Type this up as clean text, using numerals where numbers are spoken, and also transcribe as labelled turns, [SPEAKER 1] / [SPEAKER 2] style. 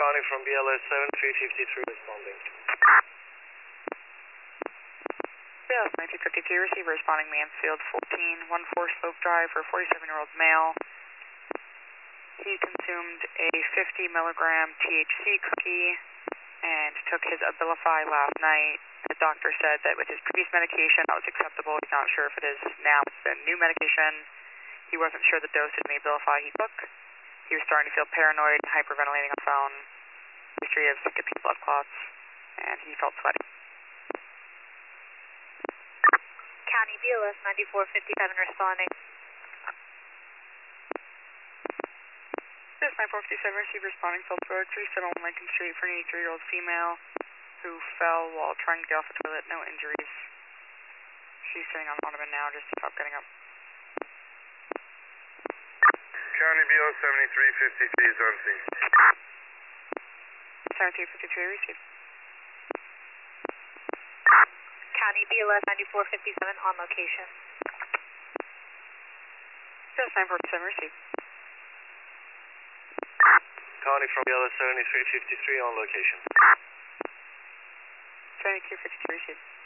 [SPEAKER 1] County from BLS 7353 responding.
[SPEAKER 2] BLS 1953, receiver responding Mansfield 1414 Slope Drive for a 47-year-old male. He consumed a 50 milligram THC cookie and took his Abilify last night. The doctor said that with his previous medication that was acceptable. He's not sure if it is now with the new medication. He wasn't sure the dosage of the Abilify he took. He was starting to feel paranoid and hyperventilating on the phone. History of skipping blood clots, and he felt sweaty.
[SPEAKER 3] County BLS 9457 responding.
[SPEAKER 2] This 9457 receiver responding Phelps Road, 371 Lincoln Street for an 83-year-old female who fell while trying to get off the toilet, no injuries. She's sitting on the ottoman now, just stop getting up.
[SPEAKER 1] County BLS 7353 is on scene.
[SPEAKER 2] 7353 received.
[SPEAKER 3] County BLS 9457 on location.
[SPEAKER 2] This 9457 received.
[SPEAKER 1] County from BLS 7353 on location.
[SPEAKER 2] 7253 received.